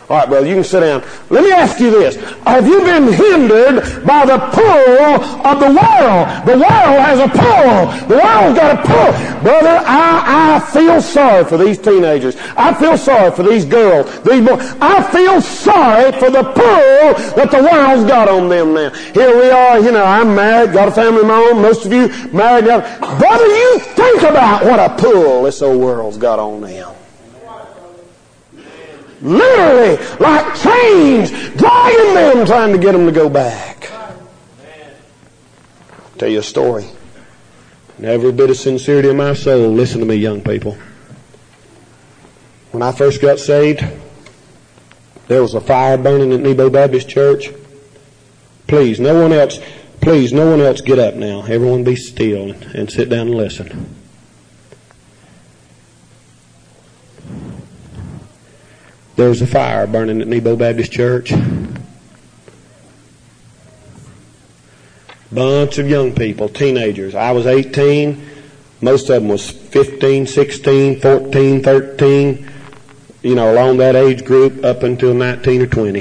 All right, brother, you can sit down. Let me ask you this. Have you been hindered by the pull of the world? The world has a pull. The world's got a pull. Brother, I feel sorry for these teenagers. I feel sorry for these girls, these boys. I feel sorry for the pull that the world's got on them now. Here we are, I'm married, got a family of my own. Most of you married. Brother, you think about what a pull this old world's got on them. Literally, like chains, dragging them, trying to get them to go back. I'll tell you a story. And every bit of sincerity of my soul, listen to me, young people. When I first got saved, there was a fire burning at Nebo Baptist Church. Please, no one else get up now. Everyone be still and sit down and listen. There was a fire burning at Nebo Baptist Church. Bunch of young people, teenagers. I was 18. Most of them was 15, 16, 14, 13. Along that age group up until 19 or 20.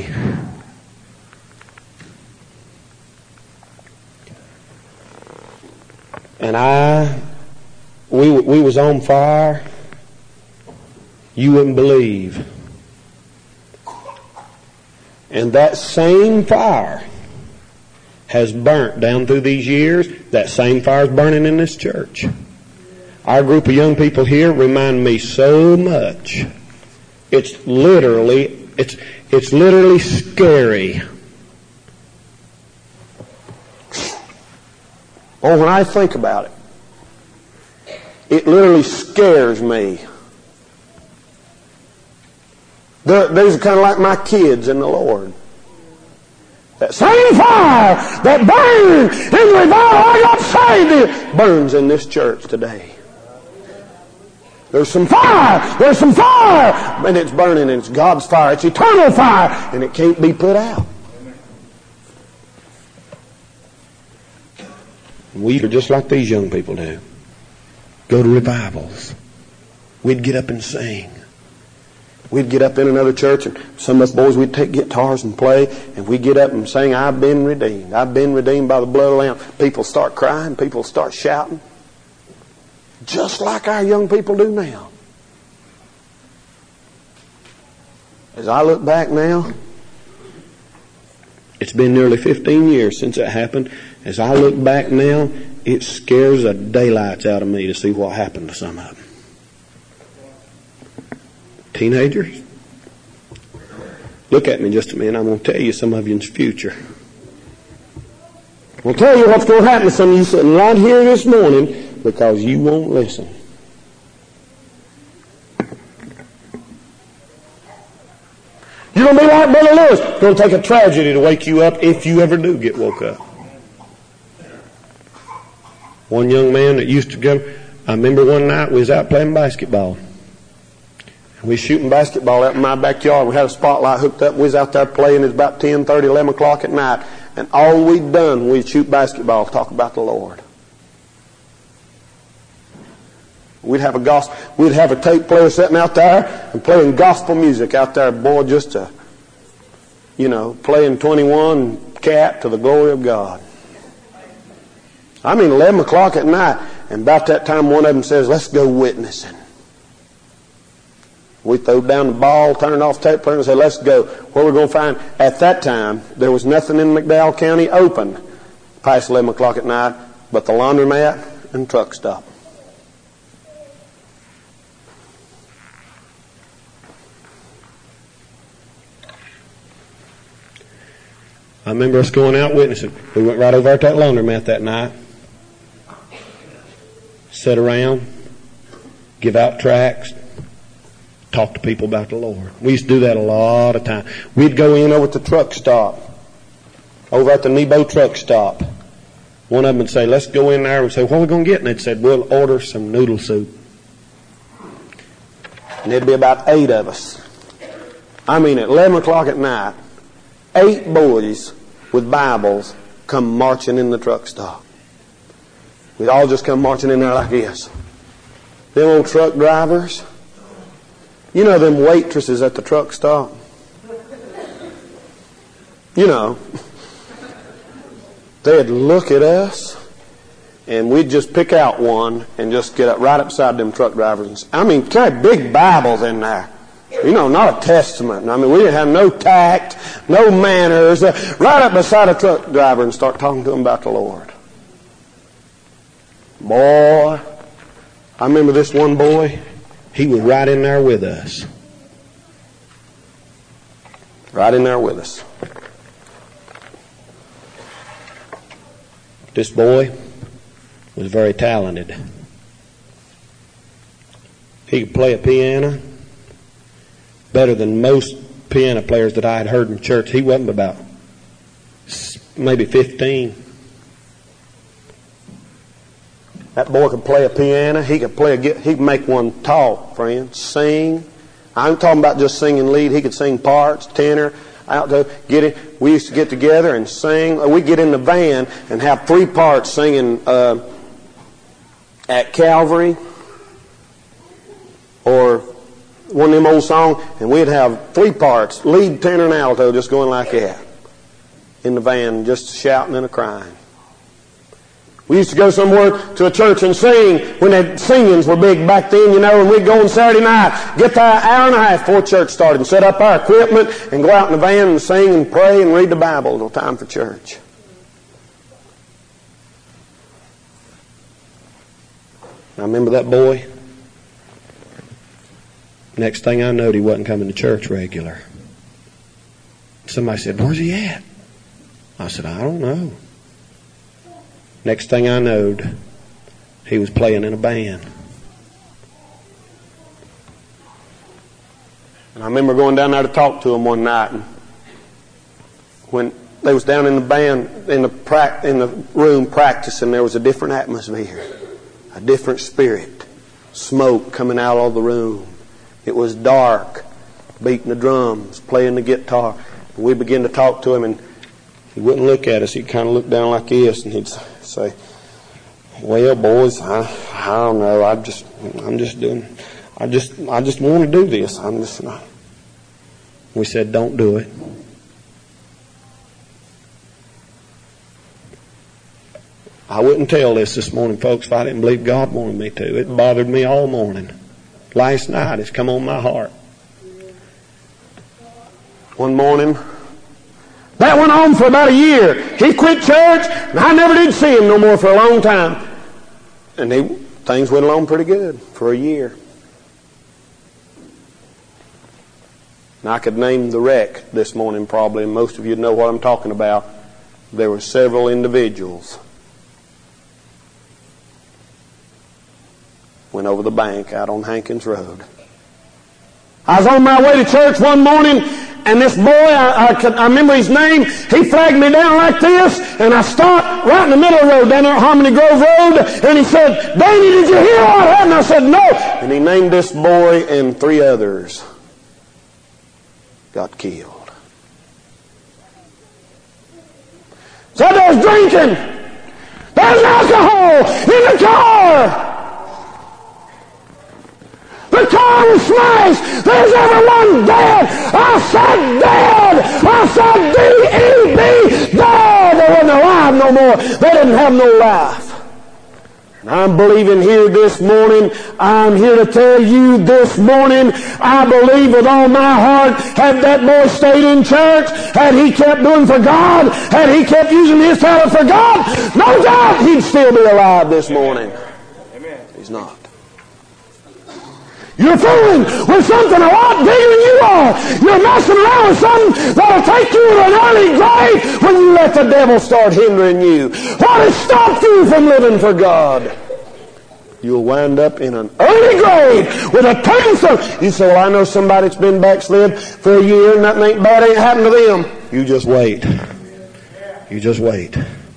And we was on fire. You wouldn't believe. And that same fire has burnt down through these years. That same fire is burning in this church. Our group of young people here remind me so much. It's literally scary. Oh, when I think about it, it literally scares me. These are kind of like my kids in the Lord. That same fire that burned in the revival I got saved in burns in this church today. There's some fire, and it's burning, and it's God's fire. It's eternal fire, and it can't be put out. We are just like these young people do. Go to revivals. We'd get up and sing. We'd get up in another church, and some of us boys, we'd take guitars and play, and we'd get up and sing, I've been redeemed. I've been redeemed by the blood of the Lamb. People start crying. People start shouting. Just like our young people do now. As I look back now, it's been nearly 15 years since it happened. As I look back now, it scares the daylights out of me to see what happened to some of them. Teenagers, look at me just a minute. I'm going to tell you some of you's future. I'll tell you what's going to happen to some of you sitting right here this morning because you won't listen. You're going to be like Brother Lewis. It's going to take a tragedy to wake you up if you ever do get woke up. One young man that used to go, I remember one night we was out playing basketball. We was shooting basketball out in my backyard. We had a spotlight hooked up. We was out there playing. It was about 10:30, 11 o'clock at night. And all we'd done when we'd shoot basketball, talk about the Lord. We'd have a tape player sitting out there and playing gospel music out there, boy, just to, playing 21 Cat to the glory of God. 11 o'clock at night, and about that time one of them says, let's go witnessing. We throw down the ball, turn it off the tape player, and say, let's go. What we're going to find, at that time, there was nothing in McDowell County open past 11 o'clock at night but the laundromat and truck stop. I remember us going out witnessing. We went right over at that laundromat that night. Sit around, give out tracts, talk to people about the Lord. We used to do that a lot of time. We'd go in over at the truck stop, over at the Nebo truck stop. One of them would say, let's go in there and say, what are we going to get? And they'd say, we'll order some noodle soup. And there'd be about 8 of us. At 11 o'clock at night, 8 boys with Bibles come marching in the truck stop. We'd all just come marching in there like this. Them old truck drivers, them waitresses at the truck stop. you know, they'd look at us, and we'd just pick out one and just get up right up beside them truck drivers. I mean, carry big Bibles in there. You know, not a Testament. I mean, we didn't have no tact, no manners. Right up beside a truck driver and start talking to them about the Lord. Boy, I remember this one boy. He was right in there with us. Right in there with us. This boy was very talented. He could play a piano better than most piano players that I had heard in church. He wasn't about maybe 15. That boy could play a piano. He could he could make one talk, friends, sing. I'm talking about just singing lead. He could sing parts, tenor, alto. We used to get together and sing. We'd get in the van and have 3 parts singing at Calvary or one of them old songs, and we'd have 3 parts, lead, tenor, and alto, just going like that in the van, just shouting and crying. We used to go somewhere to a church and sing when the singings were big back then, you know, and we'd go on Saturday night, get there an hour and a half before church started and set up our equipment and go out in the van and sing and pray and read the Bible until time for church. I remember that boy. Next thing I knowed, he wasn't coming to church regular. Somebody said, "Where's he at?" I said, "I don't know." Next thing I knowed, he was playing in a band. And I remember going down there to talk to him one night. And when they was down in the band, in the room practicing, there was a different atmosphere, a different spirit, smoke coming out of the room. It was dark, beating the drums, playing the guitar. And we began to talk to him, and he wouldn't look at us. He'd kind of look down like this, and he'd say, "Well, boys, I don't know. I just want to do this. I'm just not." We said, "Don't do it." I wouldn't tell this morning, folks, if I didn't believe God wanted me to. It bothered me all morning. Last night, it's come on my heart. One morning, that went on for about a year. He quit church, and I never did see him no more for a long time. And things went along pretty good for a year. And I could name the wreck this morning probably, and most of you know what I'm talking about. There were several individuals went over the bank out on Hankins Road. I was on my way to church one morning, and this boy, I remember his name, he flagged me down like this, and I stopped right in the middle of the road, down there at Harmony Grove Road, and he said, "Danny, did you hear what happened?" I said, "No." And he named this boy and 3 others got killed. So there's drinking. There's alcohol in the car. The car was smashed. There's everyone dead. I said dead. I said D-E-D, dead. They wasn't alive no more. They didn't have no life. And I'm believing here this morning, I'm here to tell you this morning, I believe with all my heart, had that boy stayed in church, had he kept doing for God, had he kept using his talent for God, no doubt he'd still be alive this morning. Amen. He's not. You're fooling with something a lot bigger than you are. You're messing around with something that'll take you to an early grave when you let the devil start hindering you. What has stopped you from living for God? You'll wind up in an early grave with a tombstone. You say, "Well, I know somebody that's been backslid for a year and nothing ain't bad ain't happened to them." You just wait. You just wait.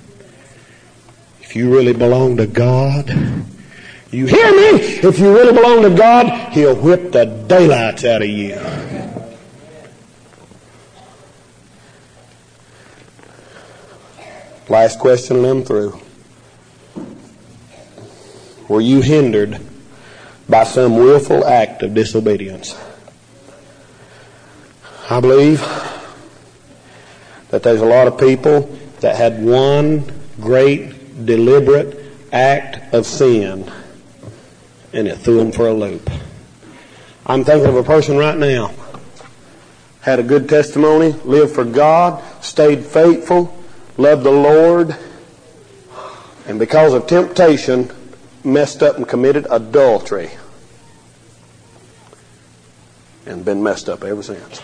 If you really belong to God, you hear me? If you really belong to God, He'll whip the daylights out of you. Last question and I'm through. Were you hindered by some willful act of disobedience? I believe that there's a lot of people that had one great deliberate act of sin and it threw them for a loop. I'm thinking of a person right now, had a good testimony, lived for God, stayed faithful, loved the Lord, and because of temptation, messed up and committed adultery. And been messed up ever since.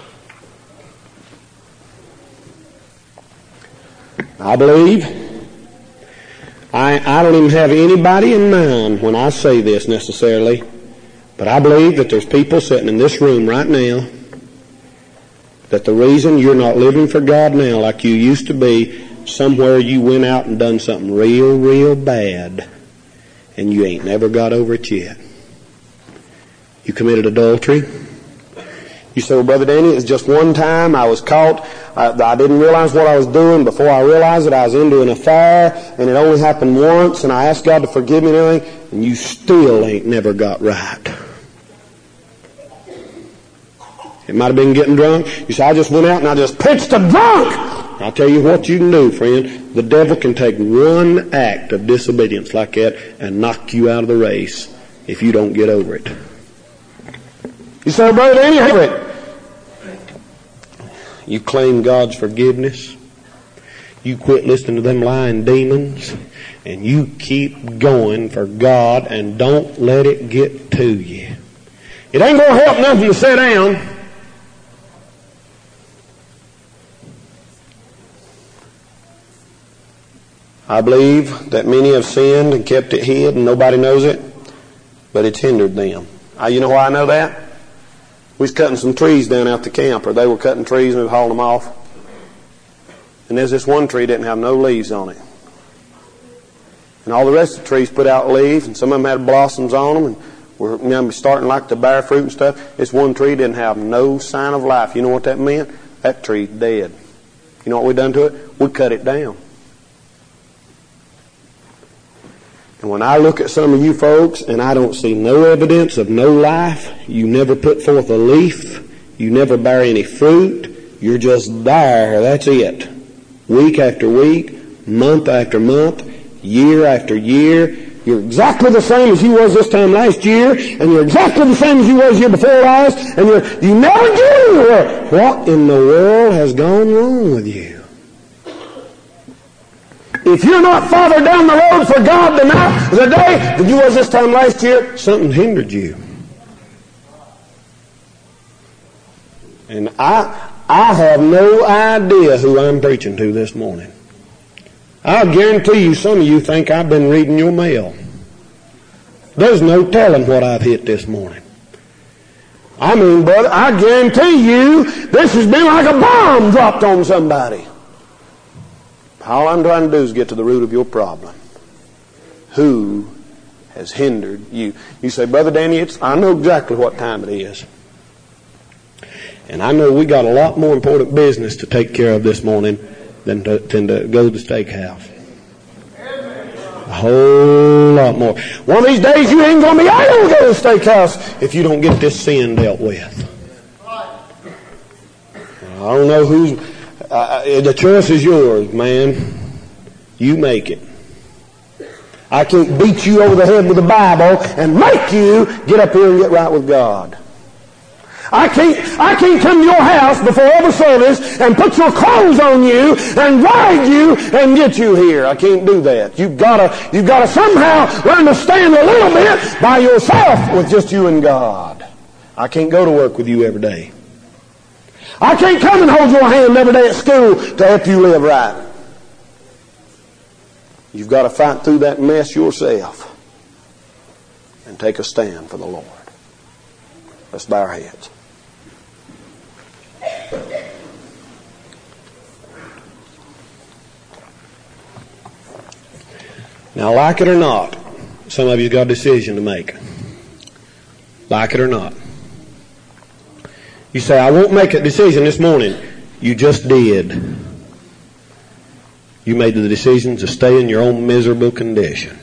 I believe, I don't even have anybody in mind when I say this necessarily, but I believe that there's people sitting in this room right now that the reason you're not living for God now like you used to be, somewhere you went out and done something real, real bad, and you ain't never got over it yet. You committed adultery. You say, well, Brother Danny, it's just one time I was caught. I didn't realize what I was doing. Before I realized it, I was into an affair, and it only happened once, and I asked God to forgive me and everything, and you still ain't never got right. It might have been getting drunk. You say, I just went out and I just pitched a drunk. I'll tell you what you can do, friend. The devil can take one act of disobedience like that and knock you out of the race if you don't get over it. You say, Brother Danny, have it. You claim God's forgiveness. You quit listening to them lying demons. And you keep going for God and don't let it get to you. It ain't going to help nothing if you sit down. I believe that many have sinned and kept it hid and nobody knows it, but it's hindered them. You know why I know that? We was cutting some trees down out the camp, or they were cutting trees and we were hauling them off. And there's this one tree that didn't have no leaves on it. And all the rest of the trees put out leaves, and some of them had blossoms on them, and were starting like to bear fruit and stuff. This one tree didn't have no sign of life. You know what that meant? That tree's dead. You know what we done to it? We cut it down. And when I look at some of you folks and I don't see no evidence of no life, you never put forth a leaf, you never bear any fruit, you're just there, that's it. Week after week, month after month, year after year, you're exactly the same as you was this time last year, and you're exactly the same as you was year before last, and you never get anywhere. What in the world has gone wrong with you? If you're not farther down the road for God today than you was this time last year, something hindered you. And I have no idea who I'm preaching to this morning. I'll guarantee you some of you think I've been reading your mail. There's no telling what I've hit this morning. I mean, brother, I guarantee you this has been like a bomb dropped on somebody. All I'm trying to do is get to the root of your problem. Who has hindered you? You say, Brother Danny, I know exactly what time it is. And I know we got a lot more important business to take care of this morning than to go to the steakhouse. A whole lot more. One of these days you ain't going to be able to go to the steakhouse if you don't get this sin dealt with. I don't know who's... the choice is yours, man. You make it. I can't beat you over the head with the Bible and make you get up here and get right with God. I can't come to your house before every service and put your clothes on you and drag you and get you here. I can't do that. You've got to somehow learn to stand a little bit by yourself with just you and God. I can't go to work with you every day. I can't come and hold your hand every day at school to help you live right. You've got to fight through that mess yourself and take a stand for the Lord. Let's bow our heads. Now, like it or not, some of you've got a decision to make. Like it or not. You say, I won't make a decision this morning. You just did. You made the decision to stay in your own miserable condition.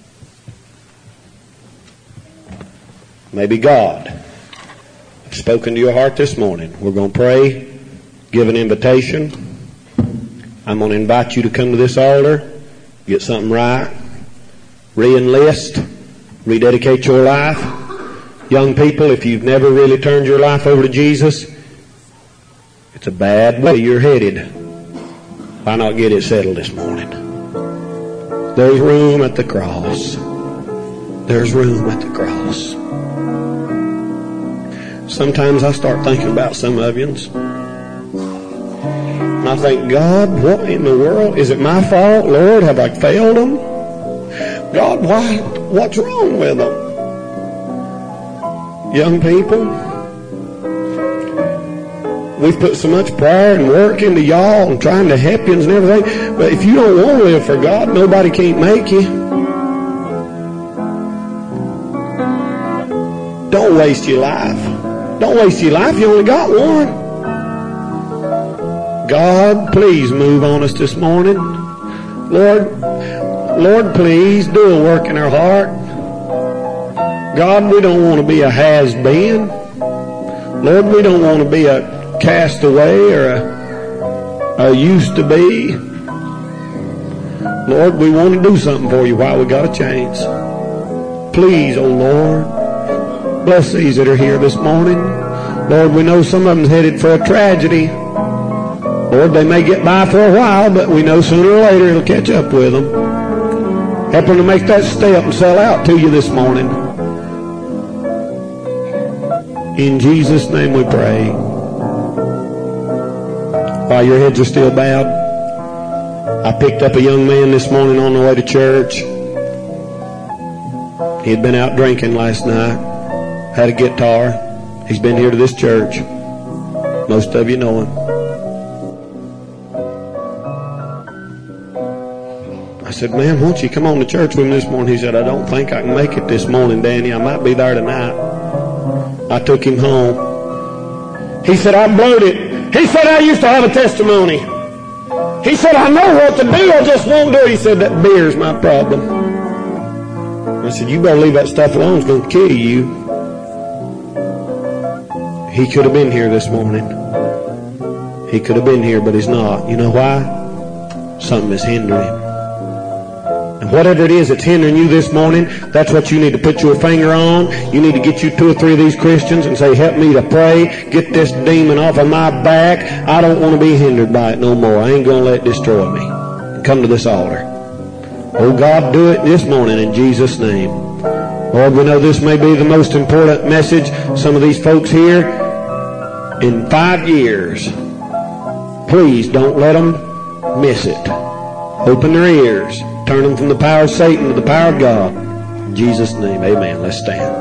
Maybe God has spoken to your heart this morning. We're going to pray, give an invitation. I'm going to invite you to come to this altar, get something right, re-enlist, rededicate your life. Young people, if you've never really turned your life over to Jesus, it's a bad way you're headed. Why not get it settled this morning? There's room at the cross. There's room at the cross. Sometimes I start thinking about some of you, and I think, God, what in the world? Is it my fault? Lord, have I failed them? God, why? What's wrong with them? Young people, we've put so much prayer and work into y'all and trying to help you and everything, but if you don't want to live for God, nobody can't make you. Don't waste your life. Don't waste your life. You only got one. God, please move on us this morning. Lord, please do a work in our heart. God, we don't want to be a has-been. Lord, we don't want to be a castaway or a used to be. Lord, we want to do something for you while we got a chance. Please, oh Lord, bless these that are here this morning. Lord, we know some of them's headed for a tragedy. Lord, they may get by for a while, but we know sooner or later it'll catch up with them. Help them to make that step and sell out to you this morning. In Jesus' name we pray. While your heads are still bowed, I picked up a young man this morning on the way to church. He had been out drinking last night, had a guitar. He's been here to this church. Most of you know him. I said, man, won't you come on to church with me this morning? He said, I don't think I can make it this morning, Danny. I might be there tonight. I took him home. He said, I blowed it. He said, I used to have a testimony. He said, I know what to do, I just won't do it. He said, that beer's my problem. I said, you better leave that stuff alone. It's going to kill you. He could have been here this morning. He could have been here, but he's not. You know why? Something is hindering him. And whatever it is that's hindering you this morning, that's what you need to put your finger on. You need to get you 2 or 3 of these Christians and say, help me to pray. Get this demon off of my back. I don't want to be hindered by it no more. I ain't going to let it destroy me. Come to this altar. Oh God, do it this morning in Jesus' name. Lord, we know this may be the most important message. Some of these folks here, in 5 years, please don't let them miss it. Open their ears. Turn them from the power of Satan to the power of God. In Jesus' name, amen. Let's stand.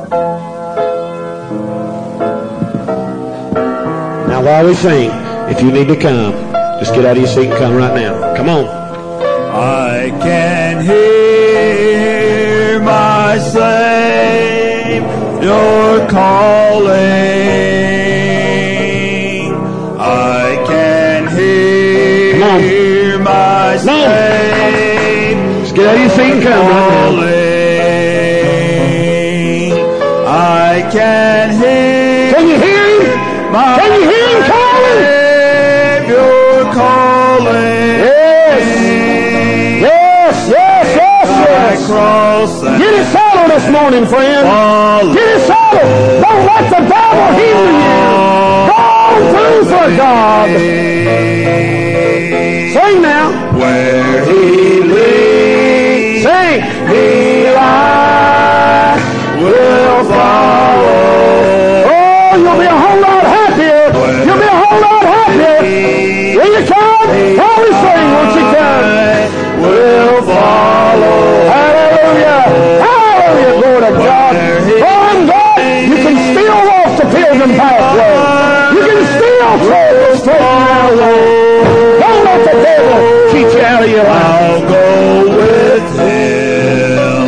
Now while we sing, if you need to come, just get out of your seat and come right now. Come on. I can hear my Savior calling. I can hear my Savior. Get out of your seat and come right now. I can hear. Can you hear him? Can you hear him calling? You're calling. Yes. Yes, yes, yes, yes. Get it settled this morning, friend. Get it settled. Don't let the devil hinder you. Go through for God. Sing now. Where he leads, sing. Me I will follow. Oh, you'll be a whole lot happier. You'll be a whole lot happier. Will you come? While we sing, won't you come? Will follow. Hallelujah. Hallelujah, Lord of God. Oh, God, you can still walk the pilgrim pathway. You can still tread the straight and narrow way. Don't let the devil cheat you out of your life. I'll go with him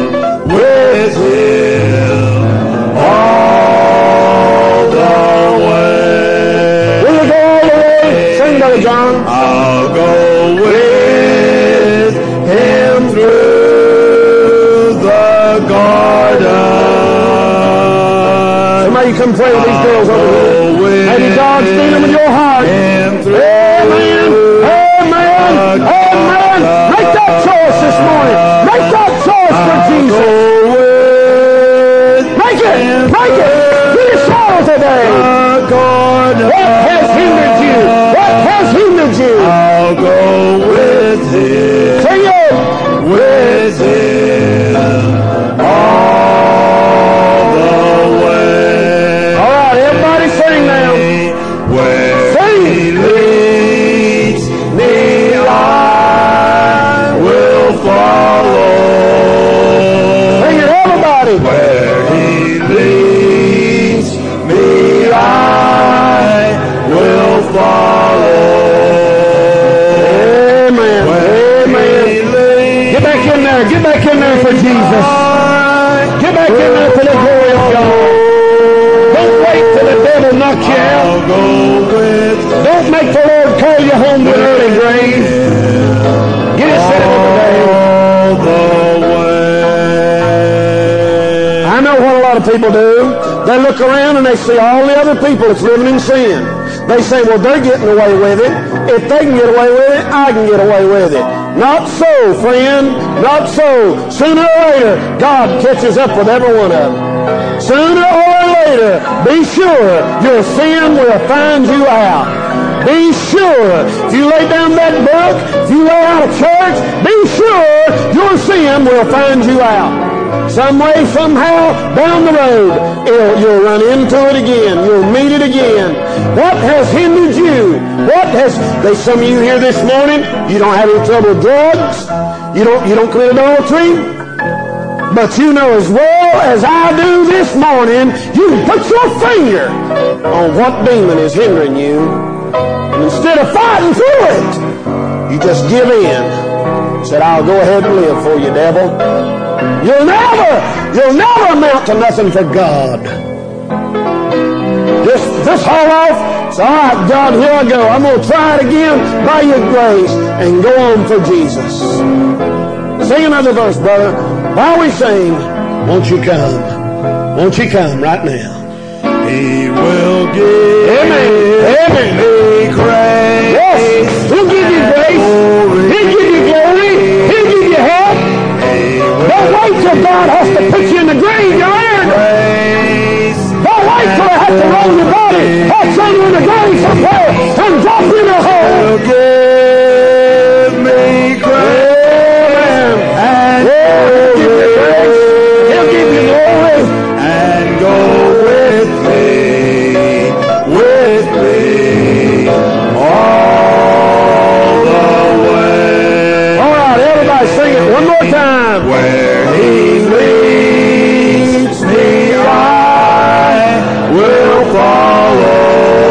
all the way. Will you go all the way? Sing, Brother John. I'll go with him through the garden. Somebody come pray with these girls over here. Maybe God's seen them in your heart. Amen. Amen. What has hindered you? I'll go with him. Sing it. With him all the way. All right, everybody sing now. Where Sing. he leads me, I will follow. Sing it, everybody. Where he leads me, I will follow. Amen. Amen. Get back in there. Get back in there for Jesus. Get back in there for the glory of God. Don't wait till the devil knocks you out. I'll go with Don't make the Lord call you home to an early grave. Get it set up today. all the way. I know what a lot of people do. They look around and they see all the other people that's living in sin. They say, well, they're getting away with it. If they can get away with it, I can get away with it. Not so, friend. Not so. Sooner or later, God catches up with every one of them. Sooner or later, be sure your sin will find you out. Be sure, if you lay down that book, if you lay out of church, be sure your sin will find you out. Some way, somehow, down the road, you'll run into it again. You'll meet it again. What has hindered you? There's some of you here this morning, you don't have any trouble with drugs. You don't commit adultery. But you know as well as I do this morning, you can put your finger on what demon is hindering you. And instead of fighting through it, you just give in. Said, I'll go ahead and live for you, devil. You'll never amount to nothing for God. Just haul off. Say, all right, God, here I go. I'm going to try it again by your grace and go on for Jesus. Sing another verse, brother. While we sing, won't you come? Won't you come right now? He will give Amen. Amen. me grace. Yes, He'll give you grace. He'll give you glory. He'll give you help. Don't wait till God has to put you in the graveyard. Don't wait till they have to roll your body or throw you in the grave somewhere and drop you in a hole. He'll give me grace. And He'll give you grace. He'll give you glory. And go with me all the way. All right, everybody sing it one more time. Where he leads me, I will follow.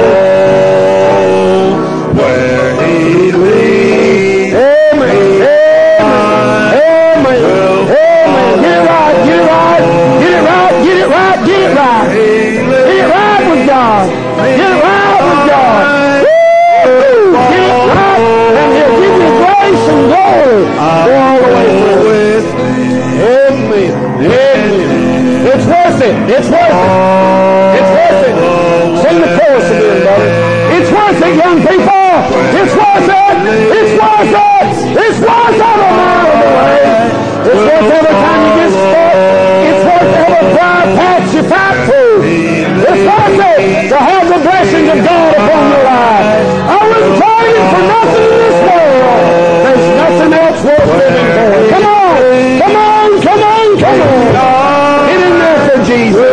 Where he leads Amen. Amen. Amen. Amen. Get it right. Get it right. Get it right. Get it right. Get it right. Get it right with God. Get it right with God. Woo! Get it right, and He'll give you grace and glory. Go all the way through. Amen. Amen. It's worth it. It's worth it. It's worth it. Sing the chorus again, brother. It's worth it, young people. It's worth it. It's worth it. It's worth every mile of the way. It's worth every time you get stuck. It's worth every dry patch you fight through. It's worth it to have the blessings of God upon your life. I wouldn't trade it for nothing in this world. There's nothing else worth living for. Come on. Come on. Come on. Come on. Get in there for Jesus.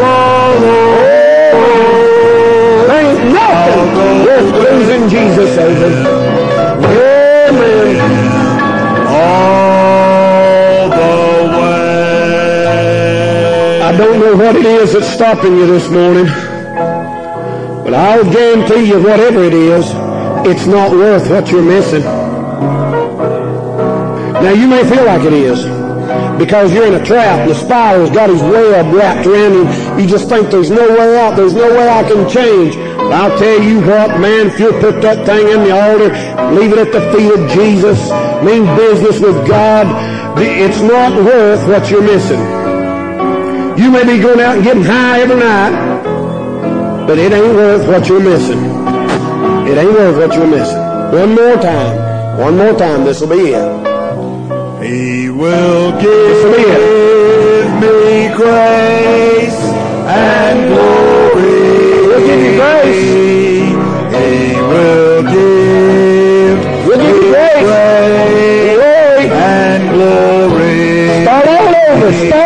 There ain't nothing worth losing Jesus over. Amen. all the way. I don't know what it is that's stopping you this morning, but I'll guarantee you whatever it is, it's not worth what you're missing. Now you may feel like it is, because you're in a trap and the spider's got his web wrapped around him. You just think there's no way out, there's no way I can change. But I'll tell you what, man, if you'll put that thing in the altar, leave it at the feet of Jesus, mean business with God, it's not worth what you're missing. You may be going out and getting high every night, but it ain't worth what you're missing. It ain't worth what you're missing. One more time, this will be it. He will give me grace and glory. He'll give you grace. He will give understand